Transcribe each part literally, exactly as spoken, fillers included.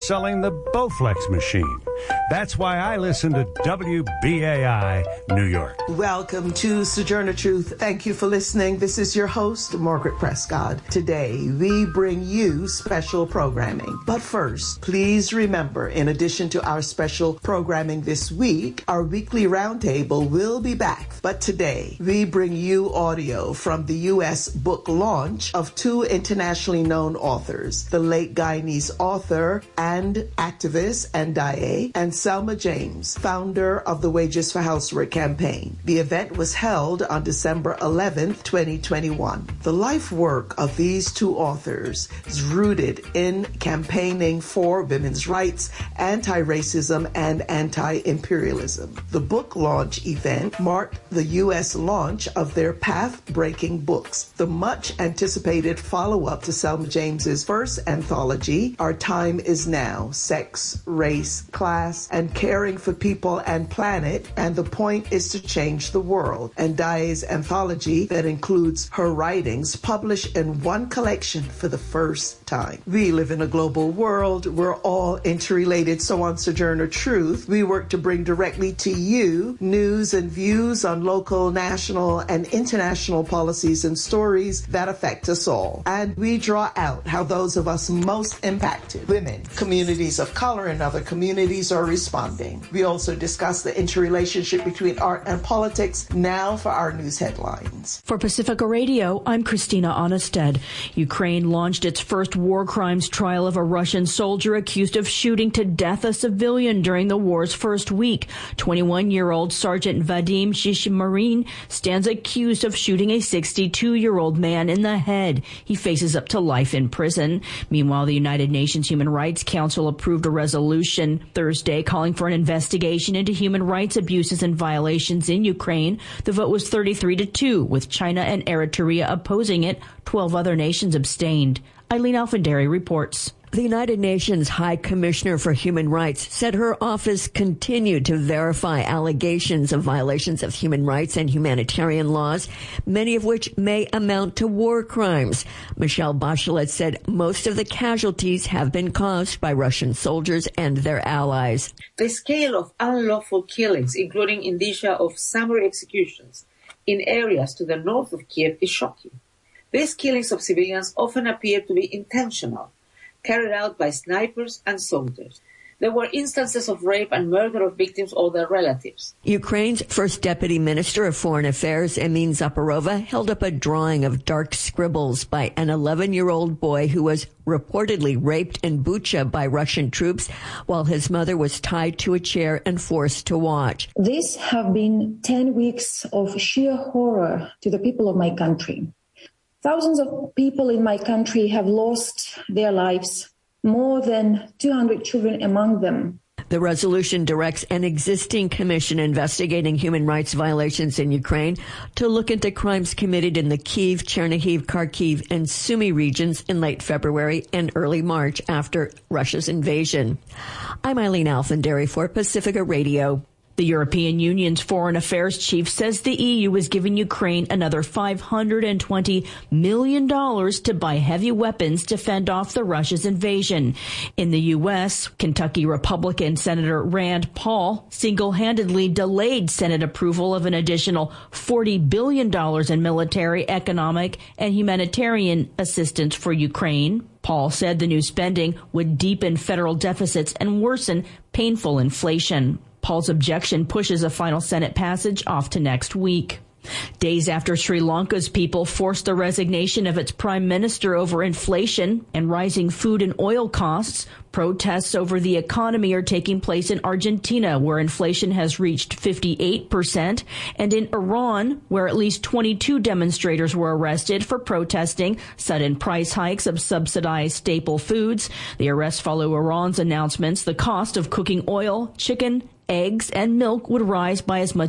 selling the Bowflex machine. That's why I listen to W B A I New York. Welcome to Sojourner Truth. Thank you for listening. This is your host, Margaret Prescott. Today, we bring you special programming. But first, please remember, in addition to our special programming this week, our weekly roundtable will be back. But today, we bring you audio from the U S book launch of two internationally known authors, the late Guyanese author and activist Ndaye, and Selma James, founder of the Wages for Housework campaign. The event was held on December eleventh, twenty twenty-one. The life work of these two authors is rooted in campaigning for women's rights, anti-racism, and anti-imperialism. The book launch event marked the U S launch of their path-breaking books, the much-anticipated follow-up to Selma James's first anthology, Our Time Is Now, Sex, Race, Class, and Caring for People and Planet, and the Point is to Change the World, and Ndaye's anthology that includes her writings published in one collection for the first time. We live in a global world. We're all interrelated, so on Sojourner Truth, we work to bring directly to you news and views on local, national, and international policies and stories that affect us all. And we draw out how those of us most impacted, women, communities of color, and other communities are responding. We also discuss the interrelationship between art and politics now for our news headlines. For Pacifica Radio, I'm Christina Onnested. Ukraine launched its first war crimes trial of a Russian soldier accused of shooting to death a civilian during the war's first week. twenty-one-year-old Sergeant Vadim Shishimarin stands accused of shooting a sixty-two-year-old man in the head. He faces up to life in prison. Meanwhile, the United Nations Human Rights Council approved a resolution Thursday calling for an investigation into human rights abuses and violations in Ukraine. The vote was thirty-three to two, with China and Eritrea opposing it. Twelve other nations abstained. Eileen Alfandary reports. The United Nations High Commissioner for Human Rights said her office continued to verify allegations of violations of human rights and humanitarian laws, many of which may amount to war crimes. Michelle Bachelet said most of the casualties have been caused by Russian soldiers and their allies. The scale of unlawful killings, including indicia of summary executions in areas to the north of Kiev, is shocking. These killings of civilians often appear to be intentional, carried out by snipers and soldiers. There were instances of rape and murder of victims or their relatives. Ukraine's first deputy minister of foreign affairs, Emin Zaporova, held up a drawing of dark scribbles by an eleven-year-old boy who was reportedly raped in Bucha by Russian troops while his mother was tied to a chair and forced to watch. These have been ten weeks of sheer horror to the people of my country. Thousands of people in my country have lost their lives, more than two hundred children among them. The resolution directs an existing commission investigating human rights violations in Ukraine to look into crimes committed in the Kyiv, Chernihiv, Kharkiv, and Sumy regions in late February and early March after Russia's invasion. I'm Eileen Alfandary for Pacifica Radio. The European Union's foreign affairs chief says the E U is giving Ukraine another five hundred twenty million dollars to buy heavy weapons to fend off the Russia's invasion. In the U S, Kentucky Republican Senator Rand Paul single-handedly delayed Senate approval of an additional forty billion dollars in military, economic, and humanitarian assistance for Ukraine. Paul said the new spending would deepen federal deficits and worsen painful inflation. Paul's objection pushes a final Senate passage off to next week. Days after Sri Lanka's people forced the resignation of its prime minister over inflation and rising food and oil costs, protests over the economy are taking place in Argentina, where inflation has reached fifty-eight percent, and in Iran, where at least twenty-two demonstrators were arrested for protesting sudden price hikes of subsidized staple foods. The arrests follow Iran's announcements the cost of cooking oil, chicken, eggs, and milk would rise by as much as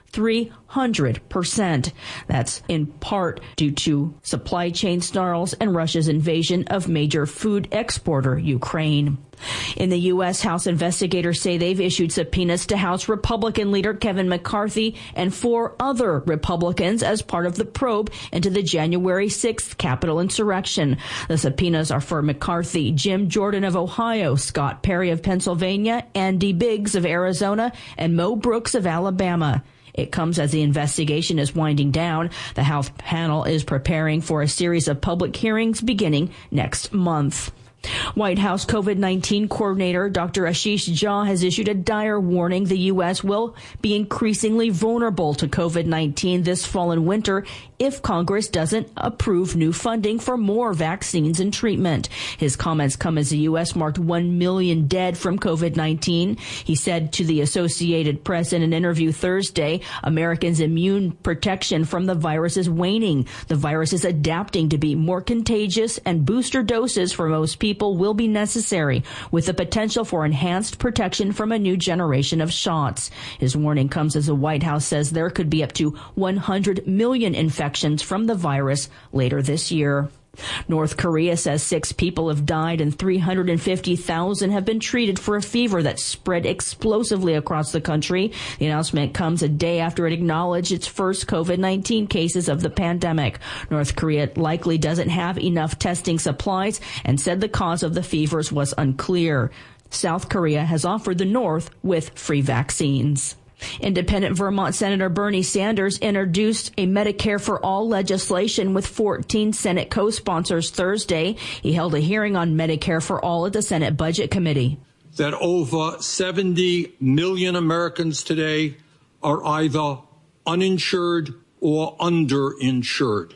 three hundred percent. That's in part due to supply chain snarls and Russia's invasion of major food exporter Ukraine. In the U S, House investigators say they've issued subpoenas to House Republican leader Kevin McCarthy and four other Republicans as part of the probe into the January sixth Capitol insurrection. The subpoenas are for McCarthy, Jim Jordan of Ohio, Scott Perry of Pennsylvania, Andy Biggs of Arizona, and Mo Brooks of Alabama. It comes as the investigation is winding down. The House panel is preparing for a series of public hearings beginning next month. White House COVID nineteen coordinator Doctor Ashish Jha has issued a dire warning the U S will be increasingly vulnerable to COVID nineteen this fall and winter if Congress doesn't approve new funding for more vaccines and treatment. His comments come as the U S marked one million dead from COVID nineteen. He said to the Associated Press in an interview Thursday, Americans' immune protection from the virus is waning. The virus is adapting to be more contagious, and booster doses for most people will be necessary, with the potential for enhanced protection from a new generation of shots. His warning comes as the White House says there could be up to one hundred million infections from the virus later this year. North Korea says six people have died and three hundred fifty thousand have been treated for a fever that spread explosively across the country. The announcement comes a day after it acknowledged its first COVID nineteen cases of the pandemic. North Korea likely doesn't have enough testing supplies and said the cause of the fevers was unclear. South Korea has offered the North with free vaccines. Independent Vermont Senator Bernie Sanders introduced a Medicare for All legislation with fourteen Senate co-sponsors Thursday. He held a hearing on Medicare for All at the Senate Budget Committee. That over seventy million Americans today are either uninsured or underinsured.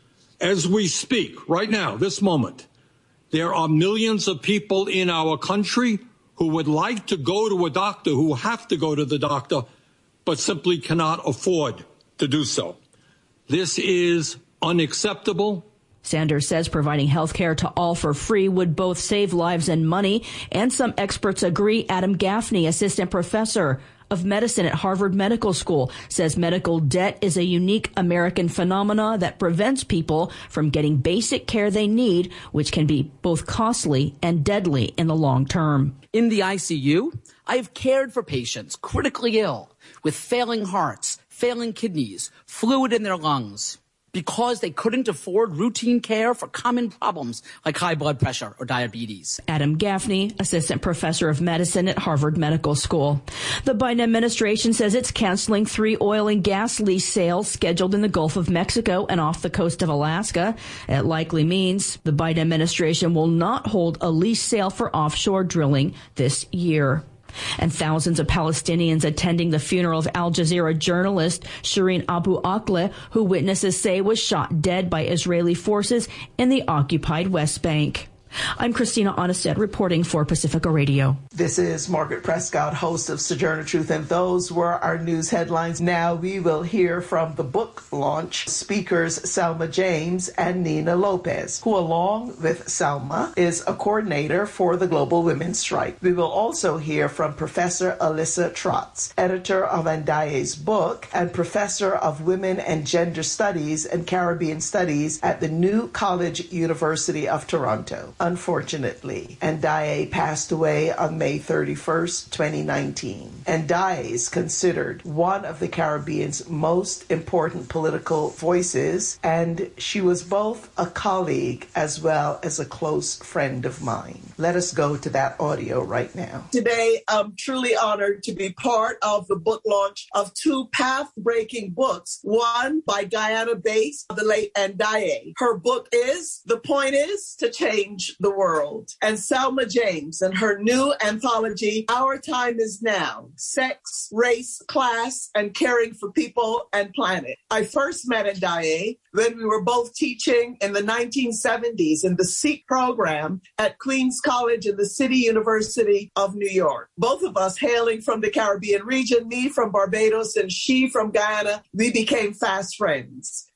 As we speak right now, this moment, there are millions of people in our country who would like to go to a doctor, who have to go to the doctor, but simply cannot afford to do so. This is unacceptable. Sanders says providing health care to all for free would both save lives and money, and some experts agree. Adam Gaffney, assistant professor of medicine at Harvard Medical School, says medical debt is a unique American phenomena that prevents people from getting basic care they need, which can be both costly and deadly in the long term. In the I C U, I have cared for patients critically ill with failing hearts, failing kidneys, fluid in their lungs, because they couldn't afford routine care for common problems like high blood pressure or diabetes. Adam Gaffney, assistant professor of medicine at Harvard Medical School. The Biden administration says it's canceling three oil and gas lease sales scheduled in the Gulf of Mexico and off the coast of Alaska. It likely means the Biden administration will not hold a lease sale for offshore drilling this year. And thousands of Palestinians attending the funeral of Al Jazeera journalist Shireen Abu Akleh, who witnesses say was shot dead by Israeli forces in the occupied West Bank. I'm Christina Onnested reporting for Pacifica Radio. This is Margaret Prescott, host of Sojourner Truth, and those were our news headlines. Now we will hear from the book launch speakers Selma James and Nina Lopez, who along with Selma is a coordinator for the Global Women's Strike. We will also hear from Professor Alyssa Trotz, editor of Ndaye's book and professor of Women and Gender Studies and Caribbean Studies at the New College University of Toronto. Unfortunately, Ndaye passed away on May thirty-first, twenty nineteen. Ndaye is considered one of the Caribbean's most important political voices, and she was both a colleague as well as a close friend of mine. Let us go to that audio right now. Today, I'm truly honored to be part of the book launch of two path-breaking books, one by Diana Bass, the late Ndaye. Her book is The Point Is to Change the World, and Selma James and her new anthology, Our Time Is Now, Sex, Race, Class, and Caring for People and Planet. I first met Ndaye when we were both teaching in the nineteen seventies in the SEEK program at Queens College and the City University of New York. Both of us hailing from the Caribbean region, me from Barbados and she from Guyana. We became fast friends.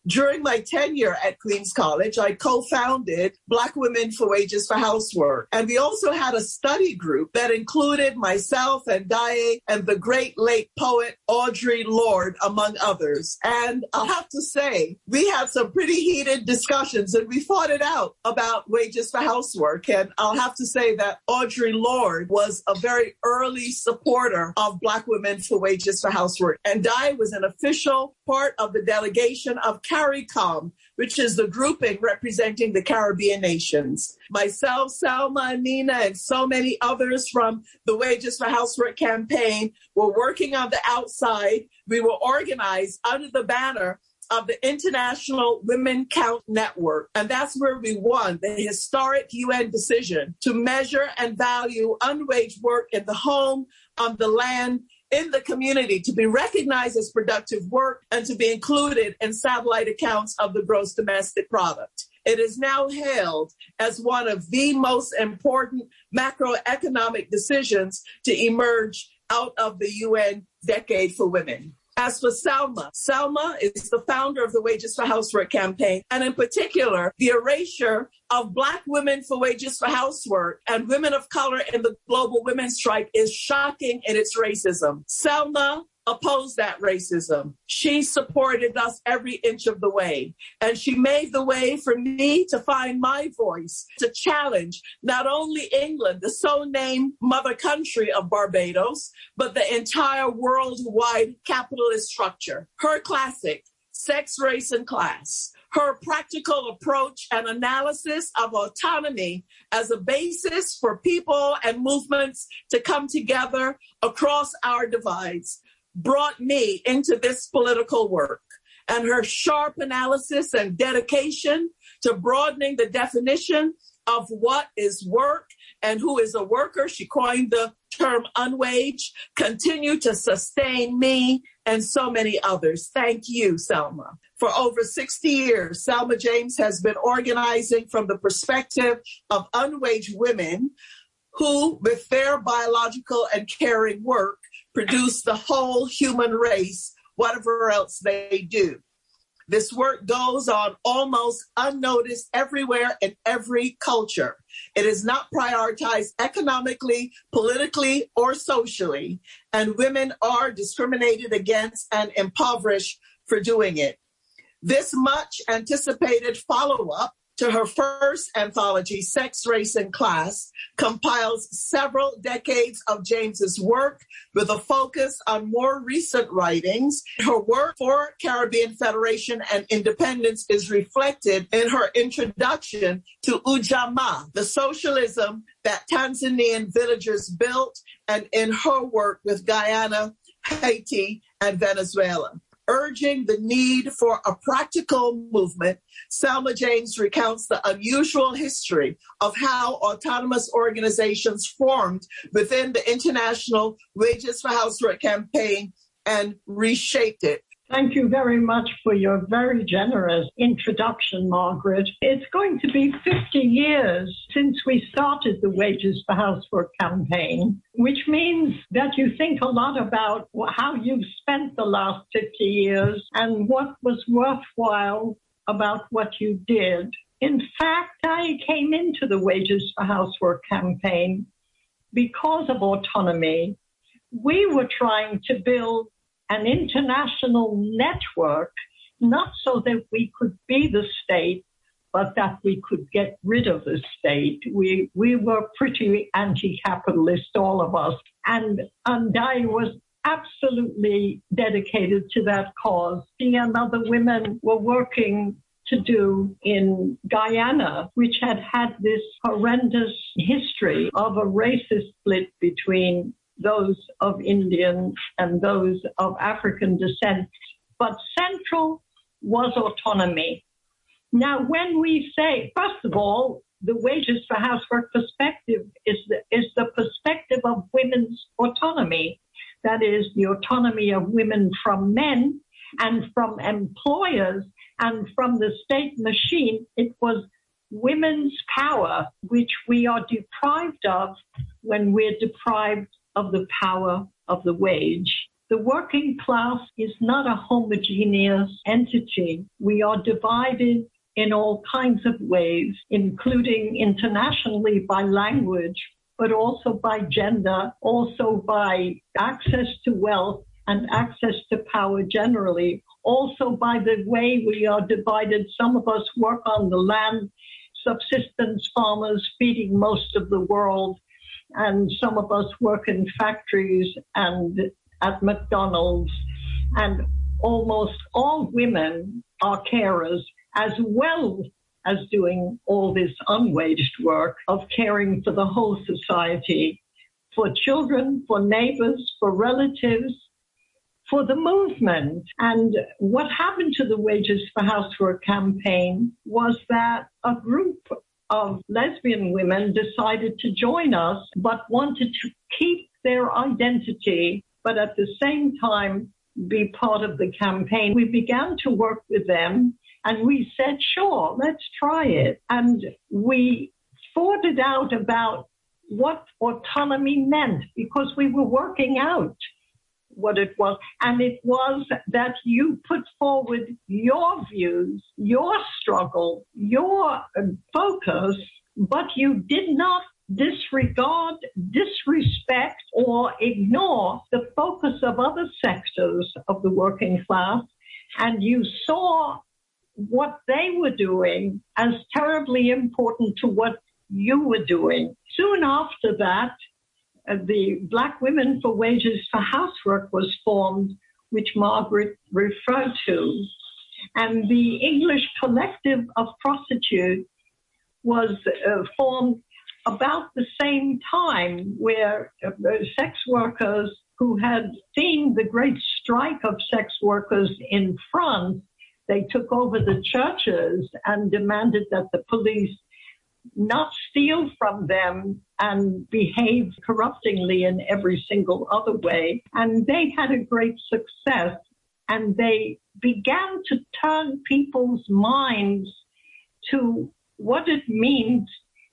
During my tenure at Queens College, I co-founded Black Women for Wages for Housework. And we also had a study group that included myself and Daye and the great late poet Audre Lorde, among others. And I'll have to say, we had some pretty heated discussions and we fought it out about wages for housework. And I'll have to say that Audre Lorde was a very early supporter of Black Women for Wages for Housework. And Daye was an official part of the delegation of CARICOM, which is the grouping representing the Caribbean nations. Myself, Salma, and Nina, and so many others from the Wages for Housework campaign were working on the outside. We were organized under the banner of the International Women Count Network. And that's where we won the historic U N decision to measure and value unwaged work in the home, on the land, in the community, to be recognized as productive work and to be included in satellite accounts of the gross domestic product. It is now hailed as one of the most important macroeconomic decisions to emerge out of the U N Decade for Women. As for Salma, Salma is the founder of the Wages for Housework campaign, and in particular, the erasure of Black women for wages for housework and women of color in the global women's strike is shocking in its racism. Salma opposed that racism. She supported us every inch of the way. And she made the way for me to find my voice, to challenge not only England, the so-named mother country of Barbados, but the entire worldwide capitalist structure. Her classic, Sex, Race, and Class. Her practical approach and analysis of autonomy as a basis for people and movements to come together across our divides brought me into this political work. And her sharp analysis and dedication to broadening the definition of what is work and who is a worker, she coined the term unwaged, continue to sustain me and so many others. Thank you, Salma. For over sixty years, Salma James has been organizing from the perspective of unwaged women who, with their biological and caring work, produce the whole human race, whatever else they do. This work goes on almost unnoticed everywhere in every culture. It is not prioritized economically, politically, or socially, and women are discriminated against and impoverished for doing it. This much anticipated follow-up to her first anthology, Sex, Race, and Class, compiles several decades of James's work with a focus on more recent writings. Her work for Caribbean Federation and Independence is reflected in her introduction to Ujamaa, the socialism that Tanzanian villagers built, and in her work with Guyana, Haiti, and Venezuela. Urging the need for a practical movement, Salma James recounts the unusual history of how autonomous organizations formed within the International Wages for Housework campaign and reshaped it. Thank you very much for your very generous introduction, Margaret. It's going to be fifty years since we started the Wages for Housework campaign, which means that you think a lot about how you've spent the last fifty years and what was worthwhile about what you did. In fact, I came into the Wages for Housework campaign because of autonomy. We were trying to build an international network, not so that we could be the state, but that we could get rid of the state. We we were pretty anti-capitalist, all of us. And, and I was absolutely dedicated to that cause. She and other women were working to do in Guyana, which had had this horrendous history of a racist split between those of Indian and those of African descent. But central was autonomy. Now, when we say, first of all, the Wages for Housework perspective is the, is the perspective of women's autonomy. That is the autonomy of women from men and from employers and from the state machine. It was women's power, which we are deprived of when we're deprived of the power of the wage. The working class is not a homogeneous entity. We are divided in all kinds of ways, including internationally by language, but also by gender, also by access to wealth and access to power generally, also by the way we are divided. Some of us work on the land, subsistence farmers feeding most of the world, and some of us work in factories and at McDonald's, and almost all women are carers, as well as doing all this unwaged work of caring for the whole society, for children, for neighbors, for relatives, for the movement. And what happened to the Wages for Housework campaign was that a group of lesbian women decided to join us, but wanted to keep their identity, but at the same time be part of the campaign. We began to work with them, and we said, sure, let's try it. And we thought it out about what autonomy meant, because we were working out what it was. And it was that you put forward your views, your struggle, your focus, but you did not disregard, disrespect, or ignore the focus of other sectors of the working class. And you saw what they were doing as terribly important to what you were doing. Soon after that, uh, the Black Women for Wages for Housework was formed, which Margaret referred to. And the English Collective of Prostitutes was uh, formed about the same time, where uh, sex workers who had seen the great strike of sex workers in France, they took over the churches and demanded that the police not steal from them and behave corruptingly in every single other way. And they had a great success, and they began to turn people's minds to what it means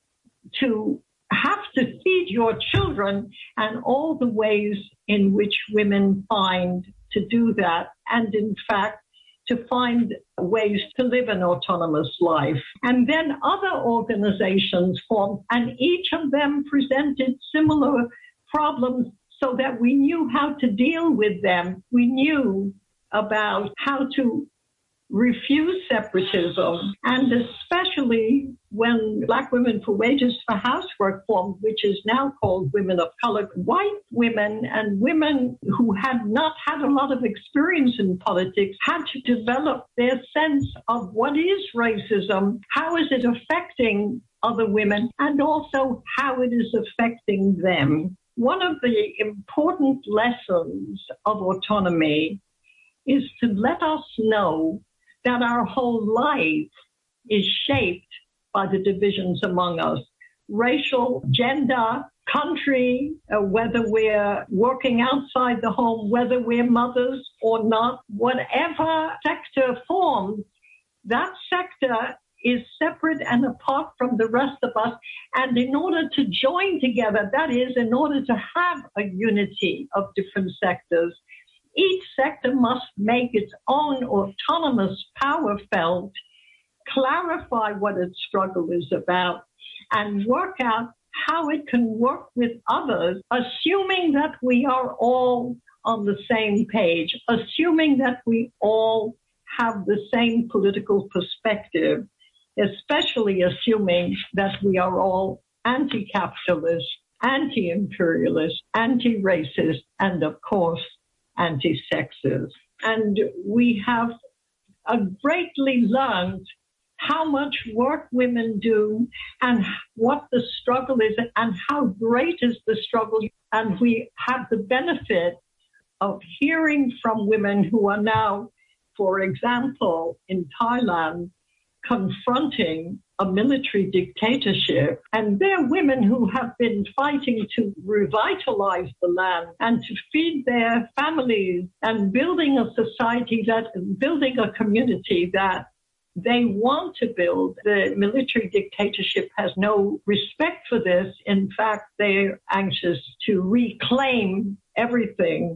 to have to feed your children and all the ways in which women find to do that. And in fact, to find ways to live an autonomous life. And then other organizations formed, and each of them presented similar problems so that we knew how to deal with them. We knew about how to refuse separatism, and especially when Black Women for Wages for Housework formed, which is now called Women of Color, white women and women who had not had a lot of experience in politics had to develop their sense of what is racism, how is it affecting other women, and also how it is affecting them. One of the important lessons of autonomy is to let us know that our whole life is shaped by the divisions among us. Racial, gender, country, uh, whether we're working outside the home, whether we're mothers or not, whatever sector forms, that sector is separate and apart from the rest of us. And in order to join together, that is, in order to have a unity of different sectors, each sector must make its own autonomous power felt, clarify what its struggle is about, and work out how it can work with others, assuming that we are all on the same page, assuming that we all have the same political perspective, especially assuming that we are all anti-capitalist, anti-imperialist, anti-racist, and of course, anti-sexist. And we have uh, greatly learned how much work women do and what the struggle is and how great is the struggle. And we have the benefit of hearing from women who are now, for example, in Thailand, confronting a military dictatorship. And they're women who have been fighting to revitalize the land and to feed their families and building a society that, building a community that they want to build. The military dictatorship has no respect for this. In fact, they're anxious to reclaim everything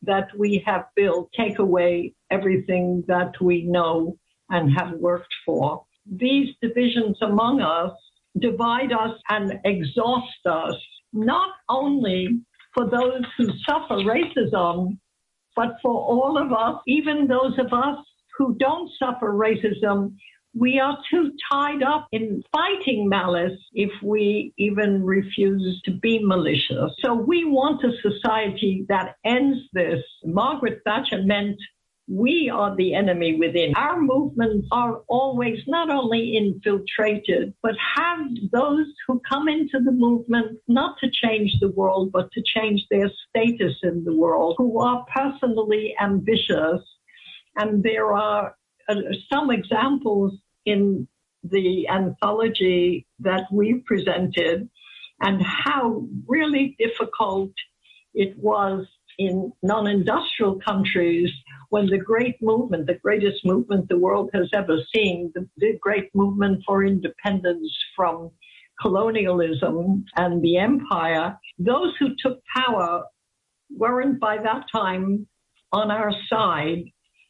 that we have built take away everything that we know and have worked for. These divisions among us divide us and exhaust us, not only for those who suffer racism, but for all of us, even those of us who don't suffer racism. We are too tied up in fighting malice if we even refuse to be malicious. So we want a society that ends this. Margaret Thatcher meant we are the enemy within. Our movements are always not only infiltrated, but have those who come into the movement not to change the world, but to change their status in the world, who are personally ambitious. And there are uh, some examples in the anthology that we presented, and how really difficult it was in non-industrial countries when the great movement, the greatest movement the world has ever seen, the, the great movement for independence from colonialism and the empire, those who took power weren't by that time on our side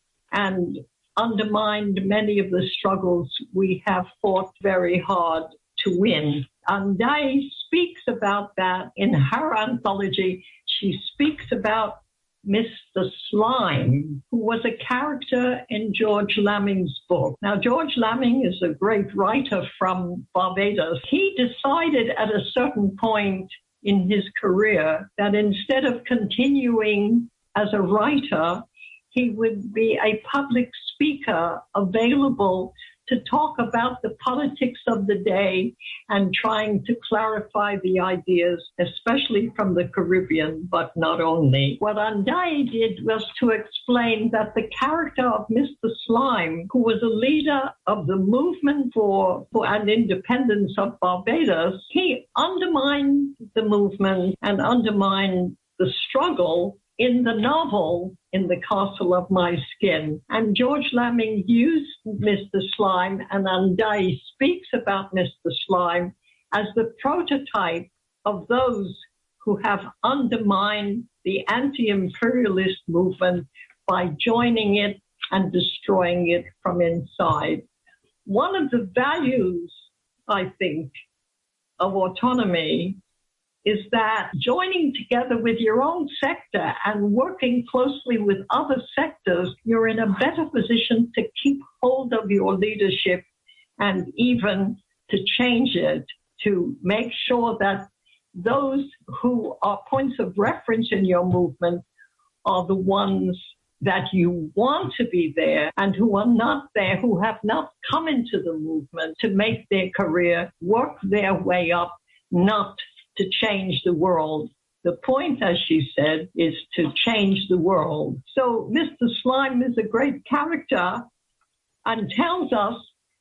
and undermined many of the struggles we have fought very hard to win. Andai speaks about that in her anthology. She speaks about Mister Slime, who was a character in George Lamming's book. Now, George Lamming is a great writer from Barbados. He decided at a certain point in his career that instead of continuing as a writer, he would be a public speaker available to talk about the politics of the day and trying to clarify the ideas, especially from the Caribbean, but not only. What Andai did was to explain that the character of Mister Slime, who was a leader of the movement for, for an independence of Barbados, he undermined the movement and undermined the struggle in the novel, In the Castle of My Skin. And George Lamming used Mister Slime, and Andai speaks about Mister Slime as the prototype of those who have undermined the anti-imperialist movement by joining it and destroying it from inside. One of the values, I think, of autonomy is that joining together with your own sector and working closely with other sectors, you're in a better position to keep hold of your leadership and even to change it, to make sure that those who are points of reference in your movement are the ones that you want to be there, and who are not there, who have not come into the movement to make their career, work their way up, not to change the world. The point, as she said, is to change the world. So Mister Slime is a great character and tells us,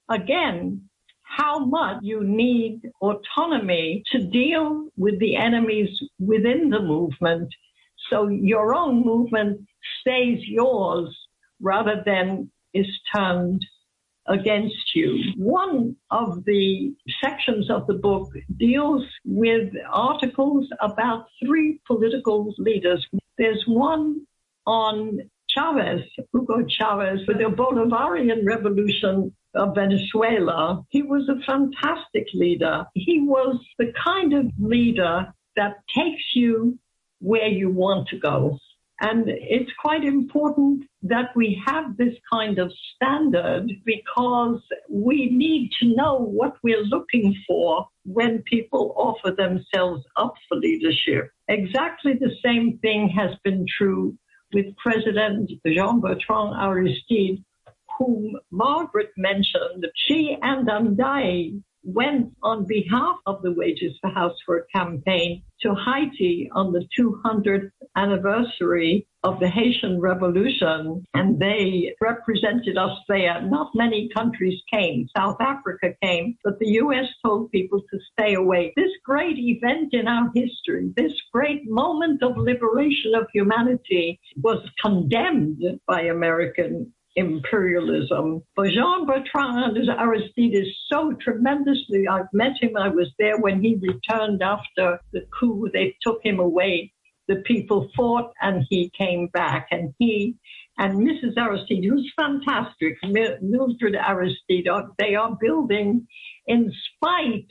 again, how much you need autonomy to deal with the enemies within the movement, so your own movement stays yours rather than is turned against you. One of the sections of the book deals with articles about three political leaders. There's one on Chavez, Hugo Chavez, with the Bolivarian Revolution of Venezuela. He was a fantastic leader. He was the kind of leader that takes you where you want to go. And it's quite important that we have this kind of standard, because we need to know what we're looking for when people offer themselves up for leadership. Exactly the same thing has been true with President Jean-Bertrand Aristide, whom Margaret mentioned. She and Andai went on behalf of the Wages for Housework campaign to Haiti on the two hundredth anniversary of the Haitian Revolution, and they represented us there. Not many countries came. South Africa came, but the U S told people to stay away. This great event in our history, this great moment of liberation of humanity, was condemned by American imperialism. But Jean-Bertrand Aristide is so tremendously, I've met him, I was there when he returned after the coup. They took him away, the people fought and he came back. And he and Missus Aristide, who's fantastic, Mildred Aristide, they are building, in spite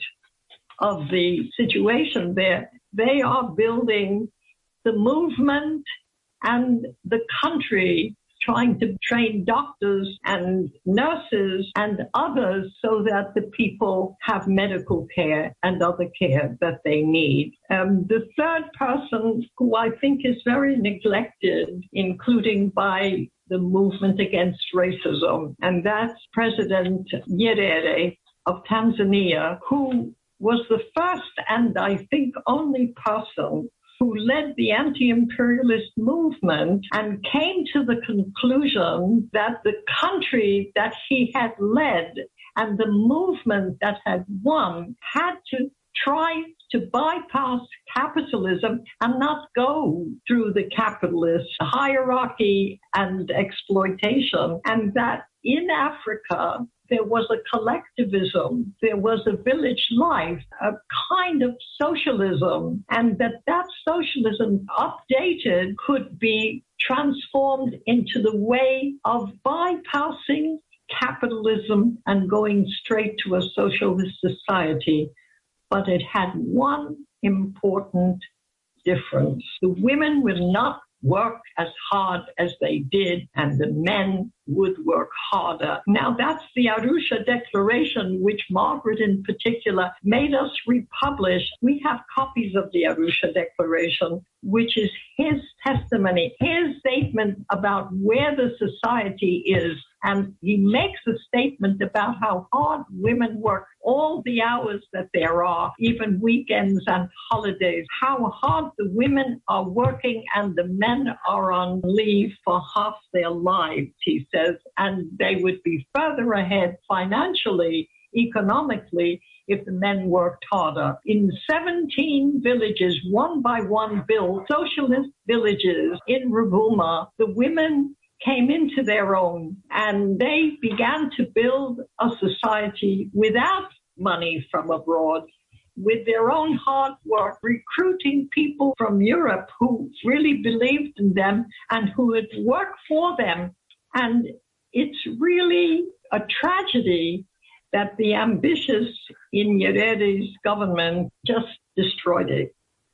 of the situation there, they are building the movement and the country, trying to train doctors and nurses and others so that the people have medical care and other care that they need. Um, the third person who I think is very neglected, including by the movement against racism, and that's President Nyerere of Tanzania, who was the first and I think only person who led the anti-imperialist movement and came to the conclusion that the country that he had led and the movement that had won had to try to bypass capitalism and not go through the capitalist hierarchy and exploitation, and that in Africa, there was a collectivism, there was a village life, a kind of socialism, and that that socialism updated could be transformed into the way of bypassing capitalism and going straight to a socialist society. But it had one important difference. The women would not work as hard as they did, and the men would work harder. Now, that's the Arusha Declaration, which Margaret in particular made us republish. We have copies of the Arusha Declaration, which is his testimony, his statement about where the society is. And he makes a statement about how hard women work all the hours that there are, even weekends and holidays, how hard the women are working and the men are on leave for half their lives, he says, and they would be further ahead financially, economically, if the men worked harder. In seventeen villages, one by one built, socialist villages in Ruvuma, the women came into their own, and they began to build a society without money from abroad, with their own hard work, recruiting people from Europe who really believed in them and who would work for them. And it's really a tragedy that the ambitious in Nyerere's government just destroyed it.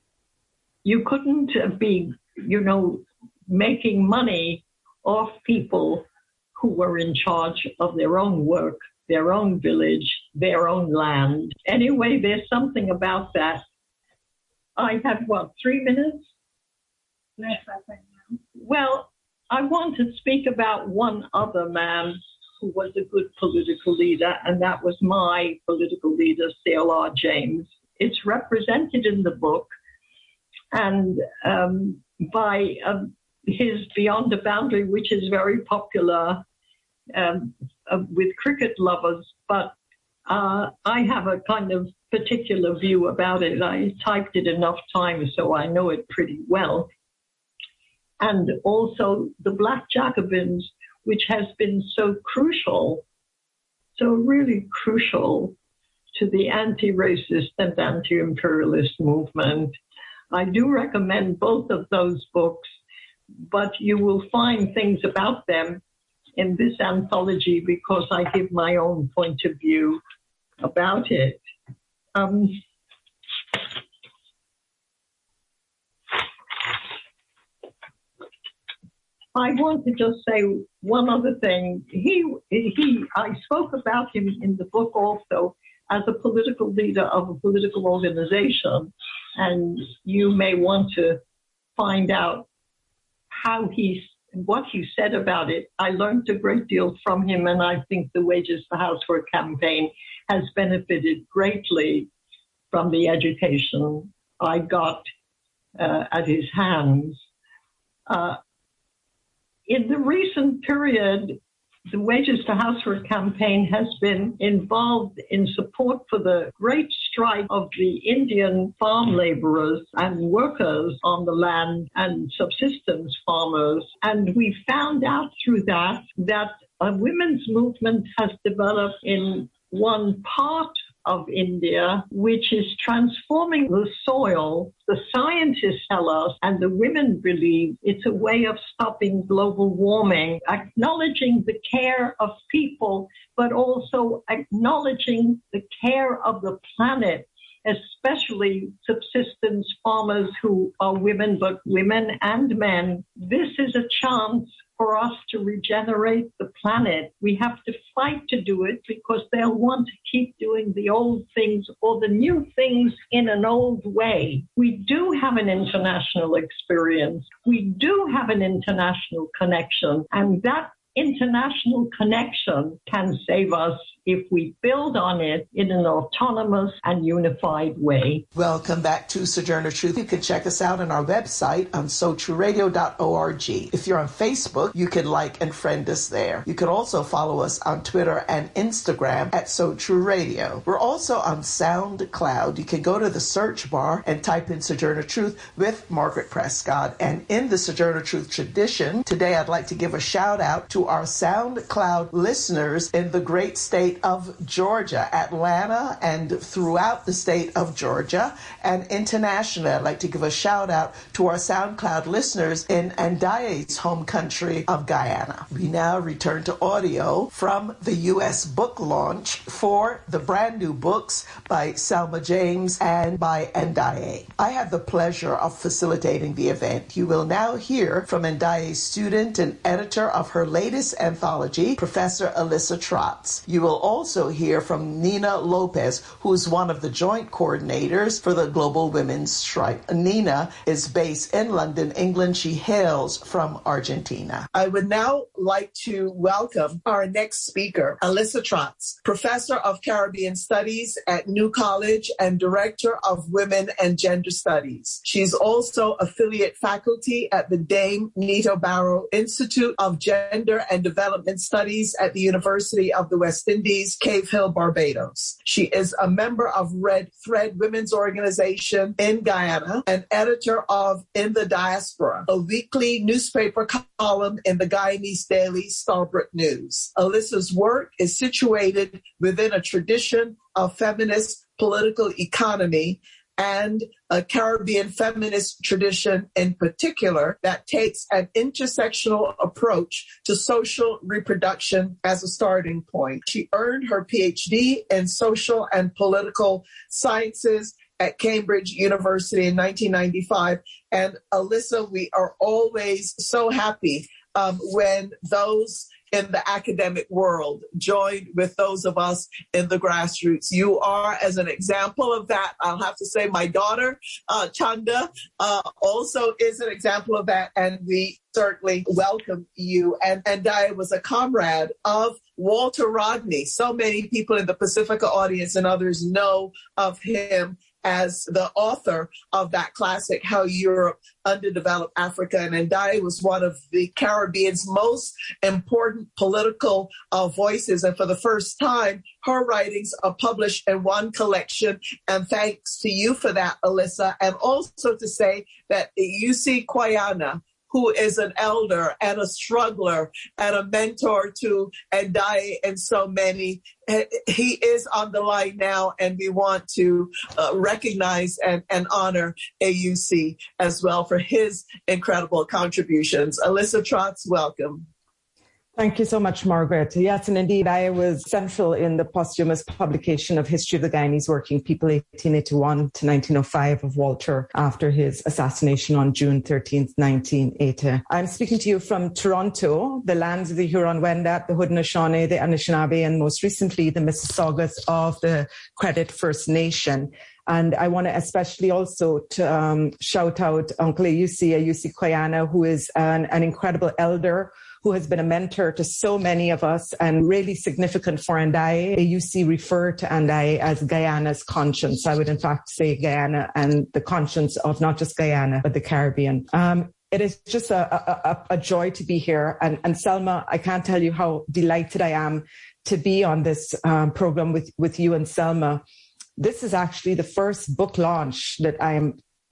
You couldn't be, you know, making money off people who were in charge of their own work, their own village, their own land. Anyway, there's something about that. I have, what, three minutes? Yes, I think so. Well, I want to speak about one other man who was a good political leader, and that was my political leader, C L R James. It's represented in the book, and um, by um, his Beyond the Boundary, which is very popular um, uh, with cricket lovers, but uh, I have a kind of particular view about it. I typed it enough times so I know it pretty well. And also the Black Jacobins, which has been so crucial, so really crucial to the anti-racist and anti-imperialist movement. I do recommend both of those books, but you will find things about them in this anthology because I give my own point of view about it. Um, I want to just say one other thing. He, he, I spoke about him in the book also as a political leader of a political organization, and you may want to find out how he, what he said about it. I learned a great deal from him, and I think the Wages for Housework campaign has benefited greatly from the education I got uh, at his hands. Uh, in the recent period, the Wages for Housework campaign has been involved in support for the great strike of the Indian farm laborers and workers on the land and subsistence farmers. And we found out through that that a women's movement has developed in one part of India, which is transforming the soil. The scientists tell us, and the women believe, it's a way of stopping global warming, acknowledging the care of people, but also acknowledging the care of the planet, especially subsistence farmers who are women, but women and men. This is a chance for us to regenerate the planet. We have to fight to do it because they'll want to keep doing the old things or the new things in an old way. We do have an international experience. We do have an international connection, and that international connection can save us if we build on it in an autonomous and unified way. Welcome back to Sojourner Truth. You can check us out on our website on so true radio dot org. If you're on Facebook, you can like and friend us there. You can also follow us on Twitter and Instagram at So True Radio. We're also on SoundCloud. You can go to the search bar and type in Sojourner Truth with Margaret Prescott. And in the Sojourner Truth tradition, today I'd like to give a shout out to our SoundCloud listeners in the great state of Georgia, Atlanta, and throughout the state of Georgia, and internationally. I'd like to give a shout out to our SoundCloud listeners in Ndaye's home country of Guyana. We now return to audio from the U S book launch for the brand new books by Selma James and by Ndaye. I have the pleasure of facilitating the event. You will now hear from Ndaye's student and editor of her latest anthology, Professor Alyssa Trotz. You will also hear from Nina Lopez, who is one of the joint coordinators for the Global Women's Strike. Nina is based in London, England. She hails from Argentina. I would now like to welcome our next speaker, Alyssa Trotz, Professor of Caribbean Studies at New College and Director of Women and Gender Studies. She's also affiliate faculty at the Dame Nito Barrow Institute of Gender and Development Studies at the University of the West Indies, Cave Hill, Barbados. She is a member of Red Thread Women's Organization in Guyana and editor of In the Diaspora, a weekly newspaper column in the Guyanese daily Starbrook News. Alyssa's work is situated within a tradition of feminist political economy and a Caribbean feminist tradition in particular that takes an intersectional approach to social reproduction as a starting point. She earned her P H D in social and political sciences at Cambridge University in nineteen ninety-five. And Alyssa, we are always so happy um, when those in the academic world joined with those of us in the grassroots. You are, as an example of that, I'll have to say my daughter, uh, Chanda, uh, also is an example of that, and we certainly welcome you. And, and I was a comrade of Walter Rodney. So many people in the Pacifica audience and others know of him as the author of that classic, How Europe Underdeveloped Africa. And Ndaye was one of the Caribbean's most important political uh, voices. And for the first time, her writings are published in one collection. And thanks to you for that, Alyssa. And also to say that U C Kwayana, who is an elder and a struggler and a mentor to Ndaye and so many. He is on the line now, and we want to uh, recognize and, and honor A U C as well for his incredible contributions. Alyssa Trotz, welcome. Thank you so much, Margaret. Yes, and indeed, I was central in the posthumous publication of History of the Guyanese Working People, eighteen eighty-one to nineteen oh five, of Walter after his assassination on June thirteenth, nineteen eighty. I'm speaking to you from Toronto, the lands of the Huron-Wendat, the Haudenosaunee, the Anishinaabe, and most recently, the Mississaugas of the Credit First Nation. And I want to especially also to um, shout out Uncle A U C, A U C Kwayana, who is an, an incredible elder who has been a mentor to so many of us and really significant for Ndaye. A U C refer to Ndaye as Guyana's conscience. I would in fact say Guyana and the conscience of not just Guyana, but the Caribbean. Um, It is just a, a, a joy to be here. And, and Selma, I can't tell you how delighted I am to be on this um, program with, with you and Selma. This is actually the first book launch that I'm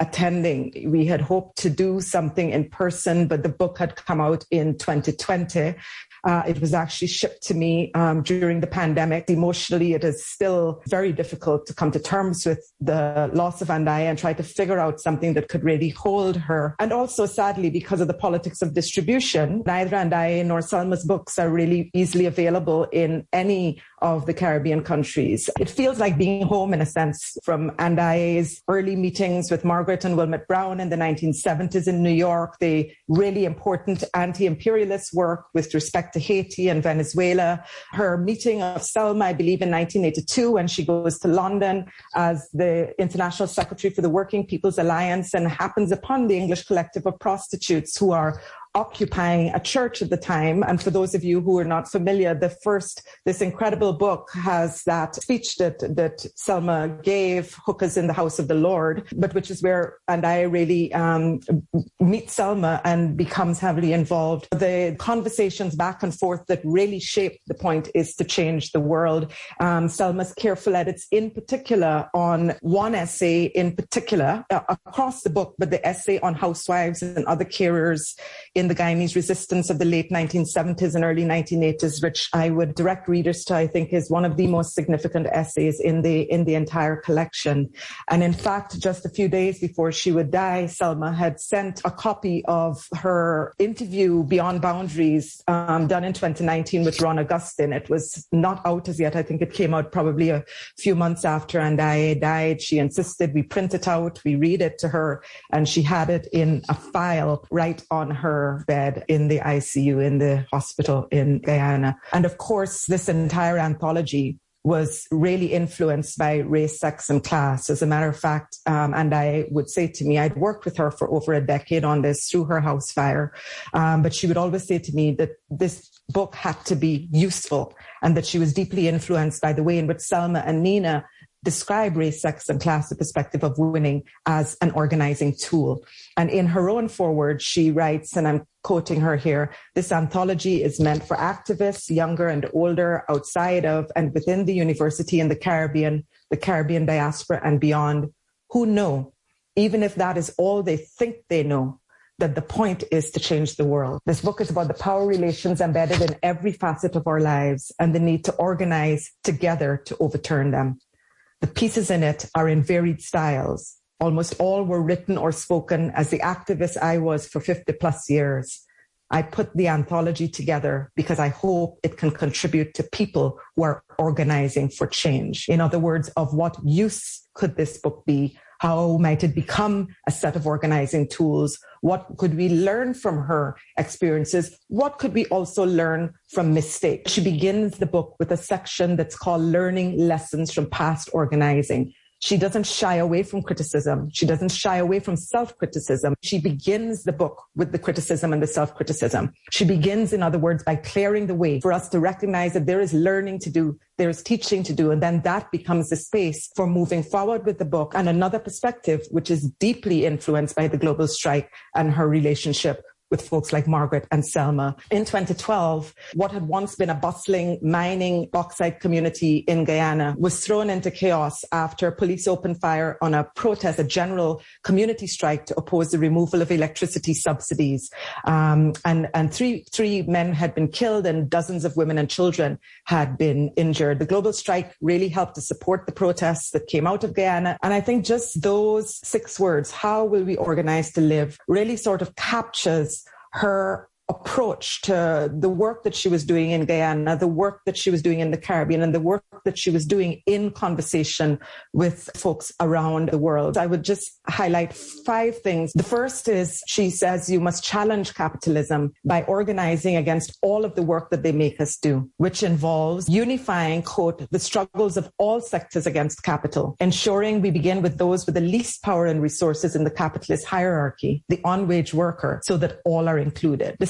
attending. We had hoped to do something in person, but the book had come out in twenty twenty. Uh, it was actually shipped to me um, during the pandemic. Emotionally, it is still very difficult to come to terms with the loss of Andaye and try to figure out something that could really hold her. And also, sadly, because of the politics of distribution, neither Andaye nor Selma's books are really easily available in any of the Caribbean countries. It feels like being home in a sense, from Andaye's early meetings with Margaret and Wilmot Brown in the nineteen seventies in New York, the really important anti-imperialist work with respect to Haiti and Venezuela, her meeting of Selma, I believe in nineteen eighty-two, when she goes to London as the International Secretary for the Working People's Alliance and happens upon the English Collective of Prostitutes who are occupying a church at the time. And for those of you who are not familiar, the first, this incredible book has that speech that, that Selma gave, Hookahs in the House of the Lord, but which is where Andaye really um, meets Selma and becomes heavily involved. The conversations back and forth that really shape the point is to change the world. Um, Selma's careful edits in particular on one essay in particular uh, across the book, but the essay on housewives and other carers in the Guyanese resistance of the late nineteen seventies and early nineteen eighties, which I would direct readers to, I think is one of the most significant essays in the in the entire collection. And in fact, just a few days before she would die, Selma had sent a copy of her interview, Beyond Boundaries, um, done in twenty nineteen with Ron Augustine. It was not out as yet. I think it came out probably a few months after Andaye died. She insisted we print it out, we read it to her, and she had it in a file right on her bed in the I C U in the hospital in Guyana. And of course, this entire anthology was really influenced by race, sex, and class. As a matter of fact, um, Andaye would say to me, I'd worked with her for over a decade on this through her house fire, um, but she would always say to me that this book had to be useful and that she was deeply influenced by the way in which Selma and Nina describe race, sex, and class, the perspective of winning, as an organizing tool. And in her own foreword, she writes, and I'm quoting her here, this anthology is meant for activists, younger and older, outside of and within the university in the Caribbean, the Caribbean diaspora and beyond, who know, even if that is all they think they know, that the point is to change the world. This book is about the power relations embedded in every facet of our lives and the need to organize together to overturn them. The pieces in it are in varied styles. Almost all were written or spoken as the activist I was for fifty plus years. I put the anthology together because I hope it can contribute to people who are organizing for change. In other words, of what use could this book be? How might it become a set of organizing tools? What could we learn from her experiences? What could we also learn from mistakes? She begins the book with a section that's called Learning Lessons from Past Organizing. She doesn't shy away from criticism. She doesn't shy away from self-criticism. She begins the book with the criticism and the self-criticism. She begins, in other words, by clearing the way for us to recognize that there is learning to do, there is teaching to do, and then that becomes the space for moving forward with the book and another perspective, which is deeply influenced by the global strike and her relationship with folks like Margaret and Selma. In twenty twelve, what had once been a bustling mining bauxite community in Guyana was thrown into chaos after police opened fire on a protest, a general community strike to oppose the removal of electricity subsidies. Um, and and three, three men had been killed and dozens of women and children had been injured. The global strike really helped to support the protests that came out of Guyana. And I think just those six words, how will we organize to live, really sort of captures her approach to the work that she was doing in Guyana, the work that she was doing in the Caribbean, and the work that she was doing in conversation with folks around the world. I would just highlight five things. The first is she says you must challenge capitalism by organizing against all of the work that they make us do, which involves unifying, quote, the struggles of all sectors against capital, ensuring we begin with those with the least power and resources in the capitalist hierarchy, the on-wage worker, so that all are included. The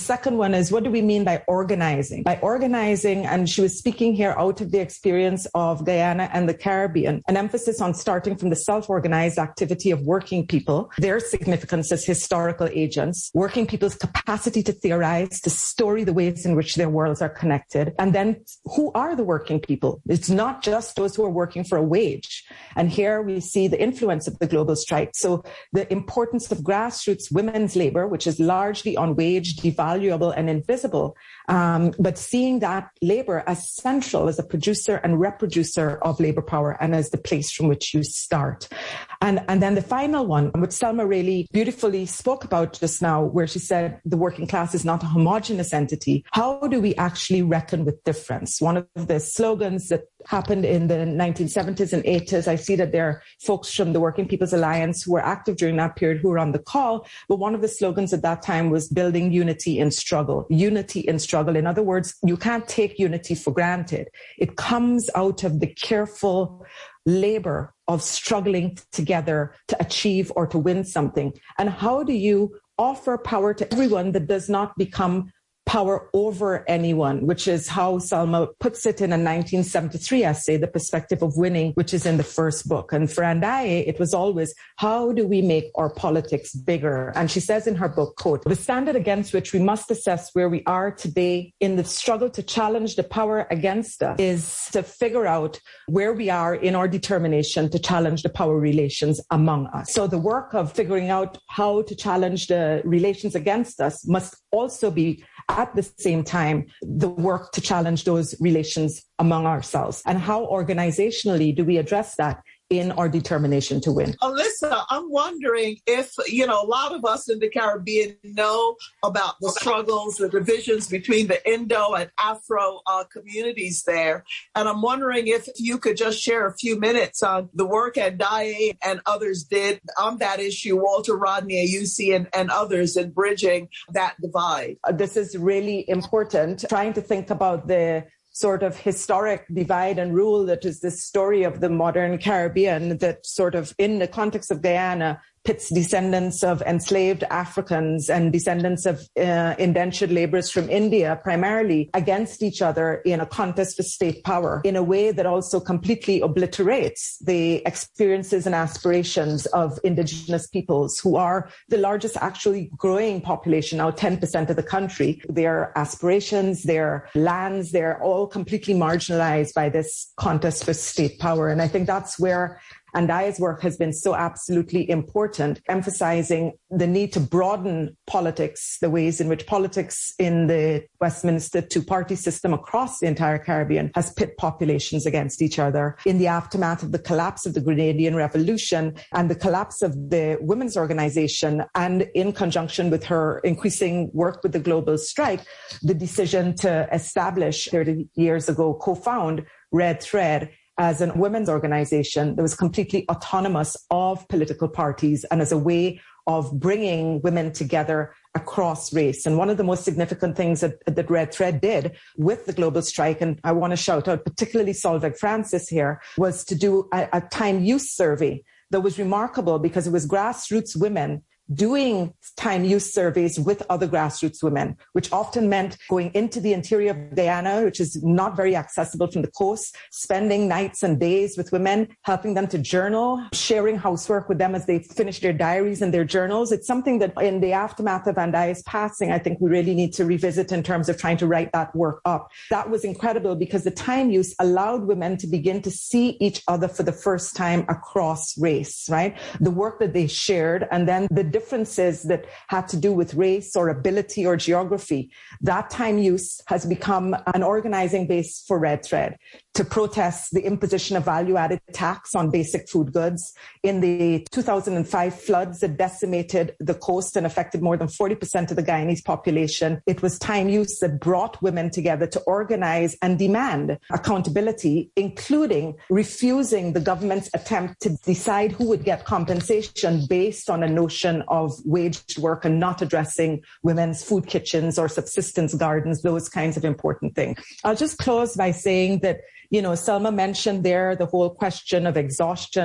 second one is, what do we mean by organizing? By organizing, and she was speaking here out of the experience of Guyana and the Caribbean, an emphasis on starting from the self-organized activity of working people, their significance as historical agents, working people's capacity to theorize, to story the ways in which their worlds are connected. And then who are the working people? It's not just those who are working for a wage. And here we see the influence of the global strike. So the importance of grassroots women's labor, which is largely unwaged, devaluable, and invisible, um, but seeing that labor as central as a producer and reproducer of labor power and as the place from which you start. And, and then the final one, which Salma really beautifully spoke about just now, where she said the working class is not a homogenous entity. How do we actually reckon with difference? One of the slogans that happened in the nineteen seventies and eighties, I see that there are folks from the Working People's Alliance who were active during that period who were on the call, but one of the slogans at that time was building unity in struggle, unity in struggle. In other words, you can't take unity for granted. It comes out of the careful labor of struggling together to achieve or to win something. And how do you offer power to everyone that does not become power over anyone, which is how Salma puts it in a nineteen seventy-three essay, The Perspective of Winning, which is in the first book. And for Andaye, it was always, how do we make our politics bigger? And she says in her book, quote, the standard against which we must assess where we are today in the struggle to challenge the power against us is to figure out where we are in our determination to challenge the power relations among us. So the work of figuring out how to challenge the relations against us must also be at the same time the work to challenge those relations among ourselves. And how organizationally do we address that in our determination to win? Alyssa, I'm wondering if, you know, a lot of us in the Caribbean know about the struggles, the divisions between the Indo and Afro uh, communities there. And I'm wondering if you could just share a few minutes on the work Andaye and others did on that issue, Walter Rodney, A U C, and, and others in bridging that divide. This is really important, trying to think about the sort of historic divide and rule that is the story of the modern Caribbean that sort of in the context of Guyana pits descendants of enslaved Africans and descendants of uh, indentured laborers from India primarily against each other in a contest for state power in a way that also completely obliterates the experiences and aspirations of indigenous peoples who are the largest actually growing population, now ten percent of the country. Their aspirations, their lands, they're all completely marginalized by this contest for state power. And I think that's where Andaye's work has been so absolutely important, emphasizing the need to broaden politics, the ways in which politics in the Westminster two-party system across the entire Caribbean has pit populations against each other. In the aftermath of the collapse of the Grenadian Revolution and the collapse of the women's organization, and in conjunction with her increasing work with the global strike, the decision to establish thirty years ago, co-found Red Thread as a women's organization that was completely autonomous of political parties and as a way of bringing women together across race. And one of the most significant things that, that Red Thread did with the global strike, and I want to shout out particularly Solveig Francis here, was to do a, a time use survey that was remarkable because it was grassroots women doing time use surveys with other grassroots women, which often meant going into the interior of Guyana, which is not very accessible from the coast, spending nights and days with women, helping them to journal, sharing housework with them as they finish their diaries and their journals. It's something that in the aftermath of Andaye's passing, I think we really need to revisit in terms of trying to write that work up. That was incredible because the time use allowed women to begin to see each other for the first time across race, right? The work that they shared and then the differences that had to do with race or ability or geography. That time use has become an organizing base for Red Thread to protest the imposition of value-added tax on basic food goods. In the two thousand five floods that decimated the coast and affected more than forty percent of the Guyanese population, it was time use that brought women together to organize and demand accountability, including refusing the government's attempt to decide who would get compensation based on a notion of waged work and not addressing women's food kitchens or subsistence gardens, those kinds of important things. I'll just close by saying that, you know, Salma mentioned there the whole question of exhaustion.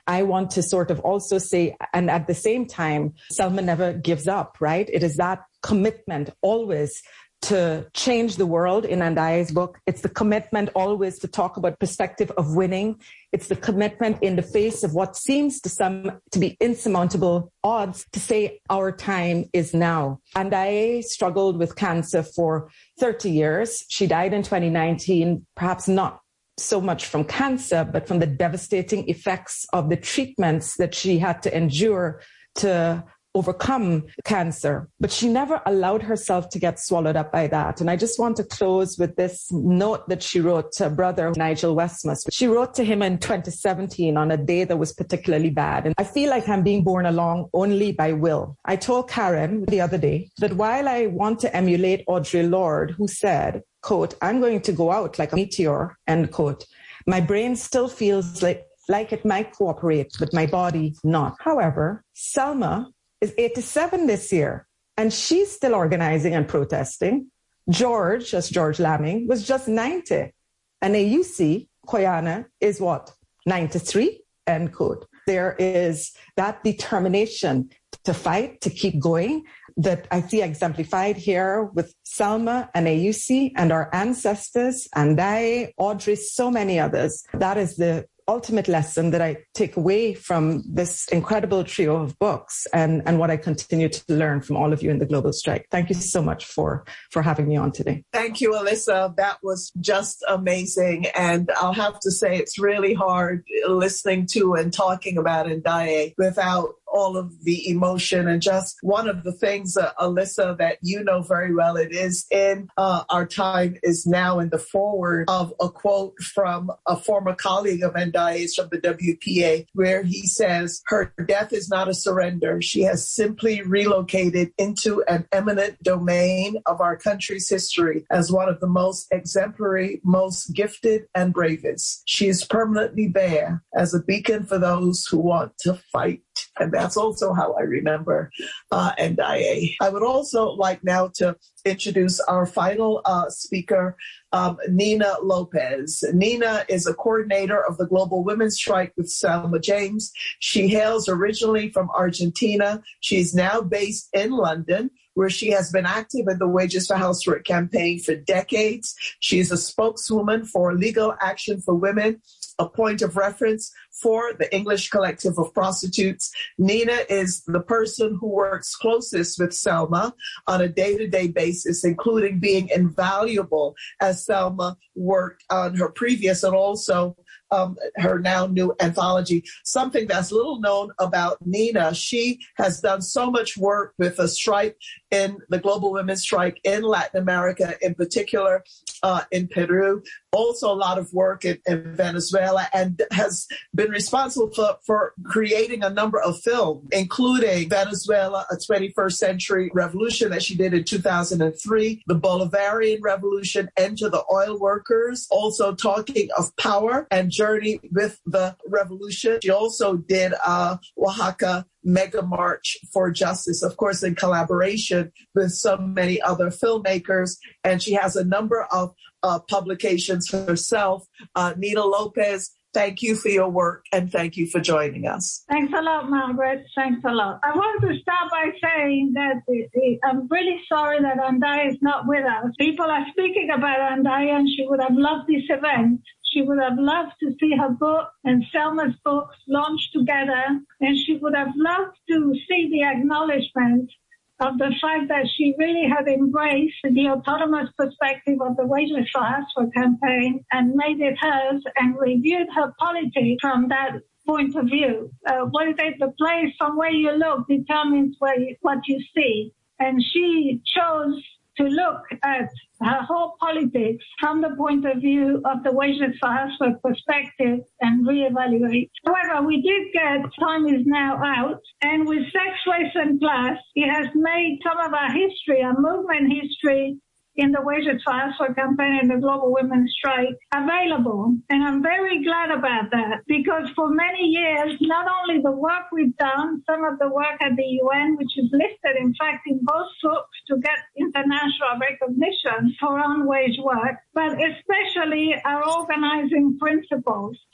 I want to sort of also say, and at the same time, Selma never gives up, right? It is that commitment always to change the world in Ndaye's book. It's the commitment always to talk about perspective of winning. It's the commitment in the face of what seems to some to be insurmountable odds to say our time is now. Ndaye struggled with cancer for thirty years. She died in twenty nineteen, perhaps not so much from cancer, but from the devastating effects of the treatments that she had to endure to overcome cancer. But she never allowed herself to get swallowed up by that. And I just want to close with this note that she wrote to brother Nigel Westmus. She wrote to him in twenty seventeen on a day that was particularly bad. And I feel like I'm being borne along only by will. I told Karen the other day that while I want to emulate Audre Lorde, who said, quote, I'm going to go out like a meteor, end quote, my brain still feels like, like it might cooperate, but my body not. However, Selma is eighty-seven this year, and she's still organizing and protesting. George, as George Lamming, was just ninety. And A U C, Koyana, is what? ninety-three, end quote. There is that determination to fight, to keep going, that I see exemplified here with Selma and A U C and our ancestors, Ndaye, Audre, so many others. That is the ultimate lesson that I take away from this incredible trio of books and, and what I continue to learn from all of you in the Global Strike. Thank you so much for, for having me on today. Thank you, Alyssa. That was just amazing. And I'll have to say it's really hard listening to and talking about Ndaye without all of the emotion. And just one of the things, uh, Alyssa, that you know very well, it is in uh, Our Time Is Now, in the foreword of a quote from a former colleague of Ndaye's from the W P A, where he says, her death is not a surrender. She has simply relocated into an eminent domain of our country's history as one of the most exemplary, most gifted and bravest. She is permanently there as a beacon for those who want to fight. And that's also how I remember uh, Ndaye. I would also like now to introduce our final uh, speaker, um, Nina Lopez. Nina is a coordinator of the Global Women's Strike with Selma James. She hails originally from Argentina. She's now based in London, where she has been active in the Wages for Housework campaign for decades. She is a spokeswoman for Legal Action for Women, a point of reference for the English Collective of Prostitutes. Nina is the person who works closest with Selma on a day-to-day basis, including being invaluable as Selma worked on her previous and also Um, her now new anthology. Something that's little known about Nina, she has done so much work with the strike in the Global Women's Strike in Latin America, in particular uh, in Peru, also a lot of work in, in Venezuela, and has been responsible for, for creating a number of films, including Venezuela, a twenty-first century revolution that she did in two thousand three, the Bolivarian Revolution, End to the Oil Workers, also talking of power and journey with the revolution. She also did uh, Oaxaca Mega March for Justice, of course, in collaboration with so many other filmmakers. And she has a number of uh, publications herself. Uh, Nina Lopez, thank you for your work and thank you for joining us. Thanks a lot, Margaret. Thanks a lot. I want to start by saying that it, it, I'm really sorry that Ndaye is not with us. People are speaking about Ndaye and she would have loved this event. She would have loved to see her book and Selma's books launched together, and she would have loved to see the acknowledgement of the fact that she really had embraced the autonomous perspective of the Wages for Housework campaign and made it hers and reviewed her politics from that point of view. Uh, what is it? The place from where you look determines where you, what you see. And she chose to look at her whole politics from the point of view of the Wages for Housework perspective and reevaluate. However, we did get Time Is Now out, and with Sex, Race and Class, it has made some of our history, our movement history, in the Wages for Housework campaign and the Global Women's Strike available. And I'm very glad about that, because for many years, not only the work we've done, some of the work at the U N, which is listed, in fact, in both books to get international recognition for unwaged work, but especially our organizing principles.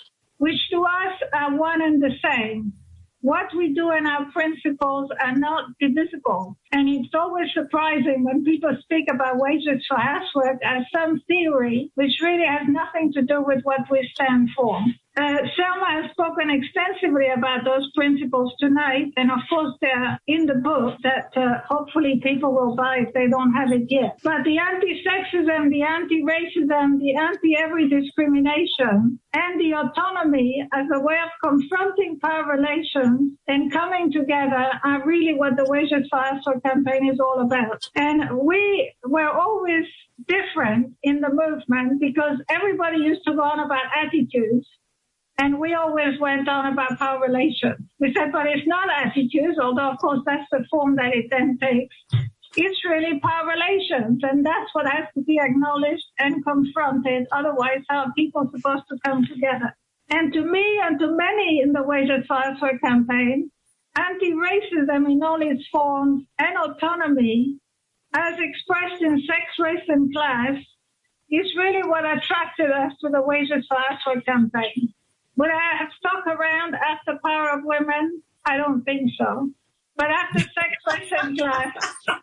which to us are one and the same. What we do and our principles are not divisible. And it's always surprising when people speak about wages for housework as some theory which really has nothing to do with what we stand for. Uh, Selma has spoken extensively about those principles tonight, and of course they're in the book that uh, hopefully people will buy if they don't have it yet. But the anti-sexism, the anti-racism, the anti-every discrimination, and the autonomy as a way of confronting power relations and coming together are really what the Wages for Housework campaign is all about. And we were always different in the movement because everybody used to go on about attitudes, and we always went on about power relations. We said, but it's not attitudes, although of course that's the form that it then takes. It's really power relations, and that's what has to be acknowledged and confronted. Otherwise, how are people supposed to come together? And to me and to many in the Wages for Housework campaign, anti-racism in all its forms and autonomy, as expressed in sex, race, and class, is really what attracted us to the Wages for Housework campaign. Would I have stuck around after Power of Women? I don't think so. But after sex, race, and class,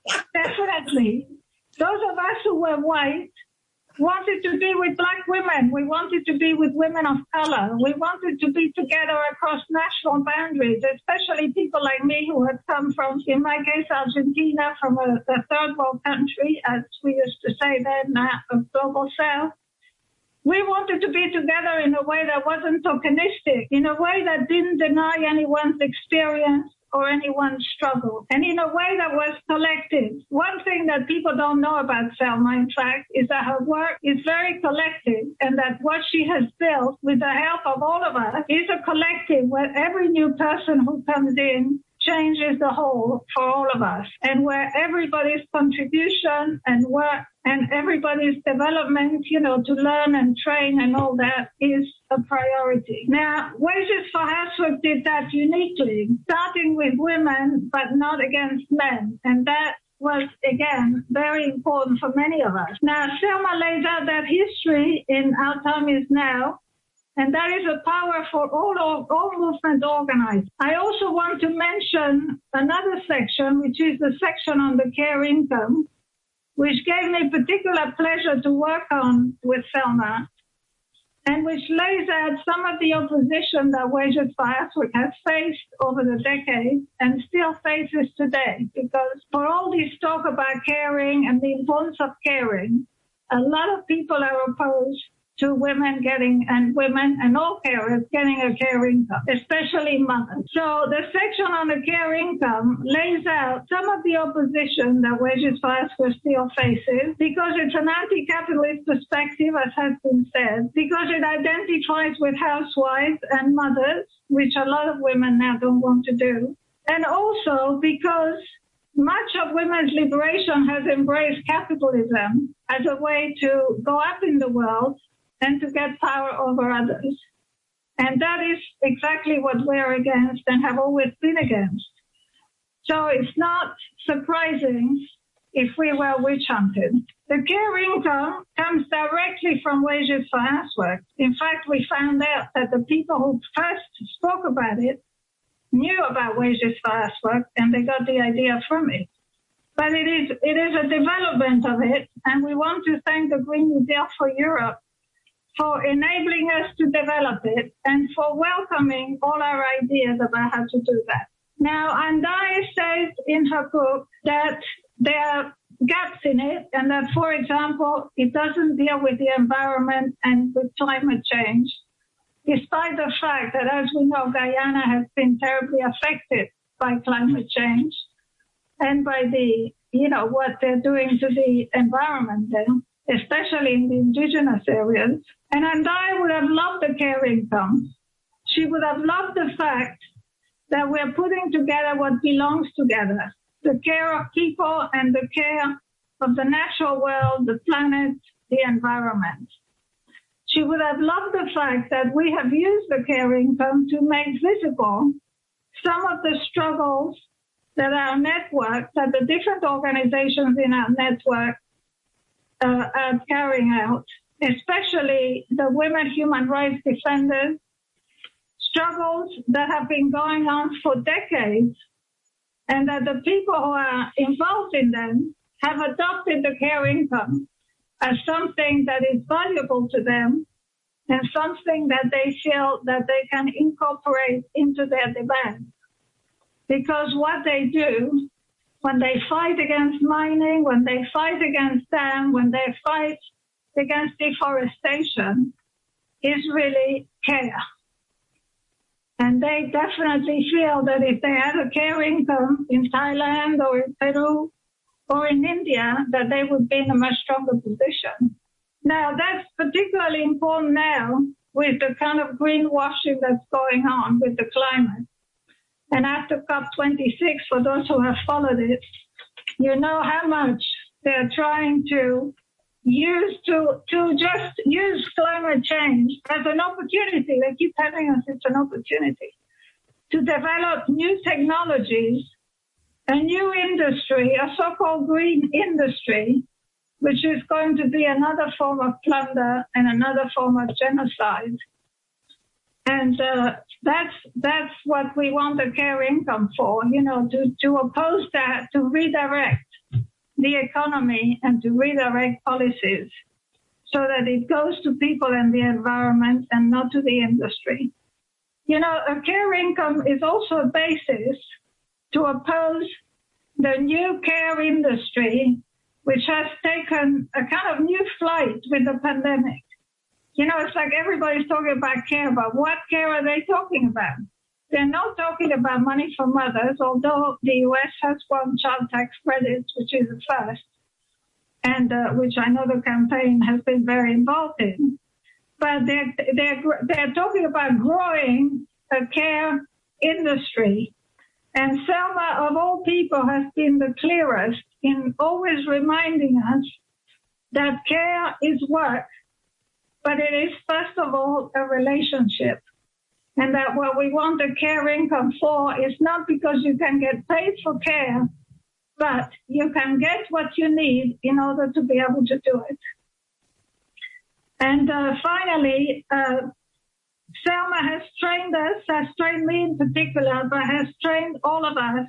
definitely. Those of us who were white wanted to be with black women. We wanted to be with women of color. We wanted to be together across national boundaries, especially people like me who had come from, in my case, Argentina, from a, a third world country, as we used to say then, now a global south. We wanted to be together in a way that wasn't tokenistic, in a way that didn't deny anyone's experience or anyone's struggle, and in a way that was collective. One thing that people don't know about Selma, in fact, is that her work is very collective, and that what she has built with the help of all of us is a collective where every new person who comes in changes the whole for all of us, and where everybody's contribution and work and everybody's development, you know, to learn and train and all that is a priority. Now, Wages for Housework did that uniquely, starting with women, but not against men. And that was, again, very important for many of us. Now, Selma lays out that history in Our Time Is Now, and that is a power for all, all movement organized. I also want to mention another section, which is the section on the care income, which gave me particular pleasure to work on with Selma, and which lays out some of the opposition that Wages for Housework has faced over the decades and still faces today. Because for all this talk about caring and the importance of caring, a lot of people are opposed to women getting, and women and all carers getting a care income, especially mothers. So the section on the care income lays out some of the opposition that Wages for Housework still faces, because it's an anti-capitalist perspective, as has been said, because it identifies with housewives and mothers, which a lot of women now don't want to do, and also because much of women's liberation has embraced capitalism as a way to go up in the world and to get power over others. And that is exactly what we're against and have always been against. So it's not surprising if we were witch hunted. The care income comes directly from Wages for Housework. In fact, we found out that the people who first spoke about it knew about Wages for Housework, and they got the idea from it. But it is, it is a development of it, and we want to thank the Green New Deal for Europe for enabling us to develop it and for welcoming all our ideas about how to do that. Now, Andai says in her book that there are gaps in it, and that, for example, it doesn't deal with the environment and with climate change, despite the fact that, as we know, Guyana has been terribly affected by climate change and by the, you know, what they're doing to the environment there, especially in the indigenous areas. And Andai would have loved the care income. She would have loved the fact that we're putting together what belongs together, the care of people and the care of the natural world, the planet, the environment. She would have loved the fact that we have used the care income to make visible some of the struggles that our network, that the different organizations in our network uh, are carrying out, especially the women human rights defenders struggles that have been going on for decades, and that the people who are involved in them have adopted the care income as something that is valuable to them and something that they feel that they can incorporate into their demands. Because what they do, when they fight against mining, when they fight against dam, when they fight against deforestation, is really care. And they definitely feel that if they had a care income in Thailand or in Peru or in India, that they would be in a much stronger position. Now, that's particularly important now with the kind of greenwashing that's going on with the climate. And after COP twenty-six, for those who have followed it, you know how much they're trying to use to, to just use climate change as an opportunity. They keep telling us it's an opportunity to develop new technologies, a new industry, a so-called green industry, which is going to be another form of plunder and another form of genocide. And uh, that's that's what we want the care income for, you know, to, to oppose that, to redirect the economy and to redirect policies so that it goes to people and the environment and not to the industry. You know, a care income is also a basis to oppose the new care industry, which has taken a kind of new flight with the pandemic. You know, it's like everybody's talking about care, but what care are they talking about? They're not talking about money for mothers, although the U S has won child tax credits, which is a first, and uh, which I know the campaign has been very involved in. But they're, they're, they're talking about growing a care industry. And Selma, of all people, has been the clearest in always reminding us that care is work, but it is, first of all, a relationship. And that what we want a care income for is not because you can get paid for care, but you can get what you need in order to be able to do it. And uh, finally, uh, Selma has trained us, has trained me in particular, but has trained all of us.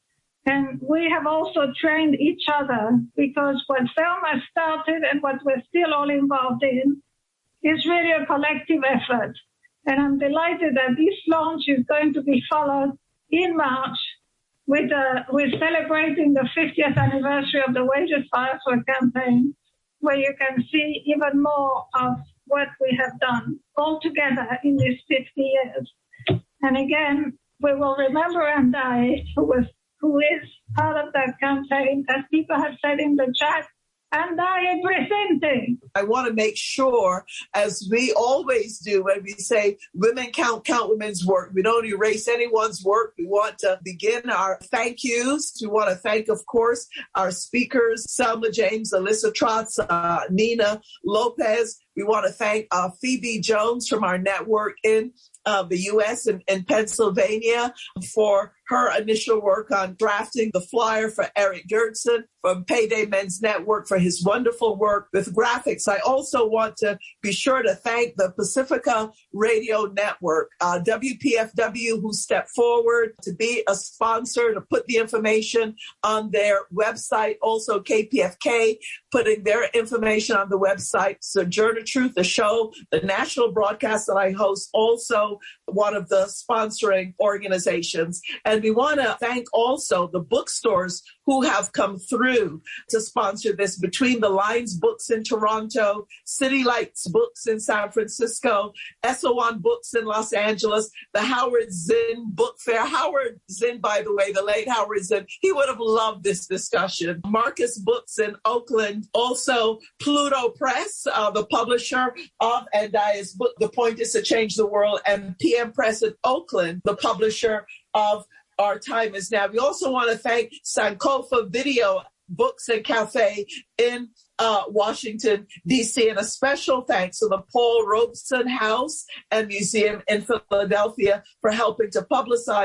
And we have also trained each other, because what Selma started and what we're still all involved in is really a collective effort. And I'm delighted that this launch is going to be followed in March with, uh, with celebrating the fiftieth anniversary of the Wages for Housework campaign, where you can see even more of what we have done all together in these fifty years. And again, we will remember Andai, who was, who is part of that campaign, as people have said in the chat, Andai Presente. I want to make sure, as we always do when we say women count, count women's work, we don't erase anyone's work. We want to begin our thank yous. We want to thank, of course, our speakers, Selma James, Alyssa Trotz, uh, Nina Lopez. We want to thank uh, Phoebe Jones from our network in uh, the U S and, and Pennsylvania for her initial work on drafting the flyer for Eric Gertson from Payday Men's Network for his wonderful work with graphics. I also want to be sure to thank the Pacifica Radio Network, uh, W P F W, who stepped forward to be a sponsor, to put the information on their website. Also K P F K putting their information on the website. Sojourner Truth, the show, the national broadcast that I host, also one of the sponsoring organizations. And we want to thank also the bookstores who have come through to sponsor this. Between the Lines Books in Toronto, City Lights Books in San Francisco, Esalen Books in Los Angeles, the Howard Zinn Book Fair. Howard Zinn, by the way, the late Howard Zinn, he would have loved this discussion. Marcus Books in Oakland, also Pluto Press, uh, the publisher of Andai's book, The Point is to Change the World, and P M Press in Oakland, the publisher of Our Time Is Now. We also want to thank Sankofa Video Books and Cafe in uh, Washington, D C, and a special thanks to the Paul Robeson House and Museum in Philadelphia for helping to publicize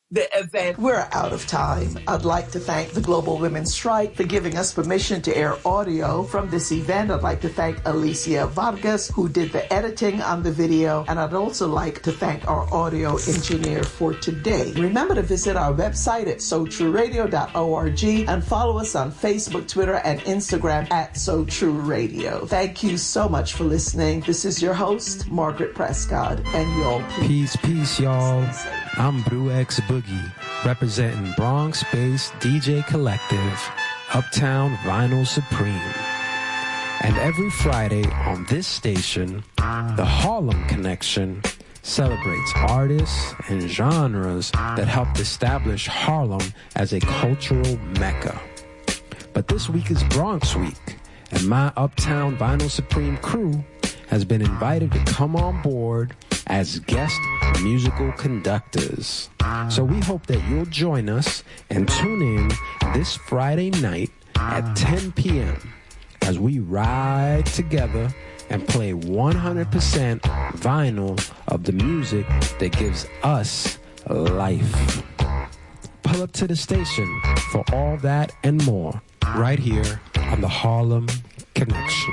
the event. We're out of time. I'd like to thank the Global Women's Strike for giving us permission to air audio from this event. I'd like to thank Alicia Vargas, who did the editing on the video. And I'd also like to thank our audio engineer for today. Remember to visit our website at so true radio dot org and follow us on Facebook, Twitter, and Instagram at So True Radio. Thank you so much for listening. This is your host, Margaret Prescott, and y'all peace, peace, y'all. I'm Brew X Boogie, representing Bronx-based D J Collective, Uptown Vinyl Supreme. And every Friday on this station, the Harlem Connection celebrates artists and genres that helped establish Harlem as a cultural mecca. But this week is Bronx Week, and my Uptown Vinyl Supreme crew has been invited to come on board as guest musical conductors. So we hope that you'll join us and tune in this Friday night at ten p.m. as we ride together and play one hundred percent vinyl of the music that gives us life. Pull up to the station for all that and more right here on the Harlem Connection.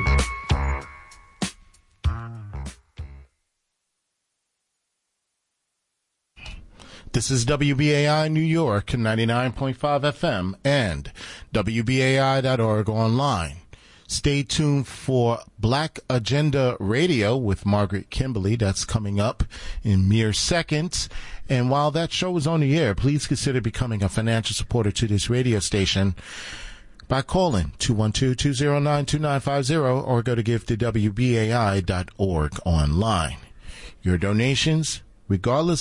This is W B A I New York, ninety-nine point five F M, and W B A I dot org online. Stay tuned for Black Agenda Radio with Margaret Kimberly. That's coming up in mere seconds. And while that show is on the air, please consider becoming a financial supporter to this radio station by calling two one two, two zero nine, two nine five zero or go to give to W B A I dot org online. Your donations, regardless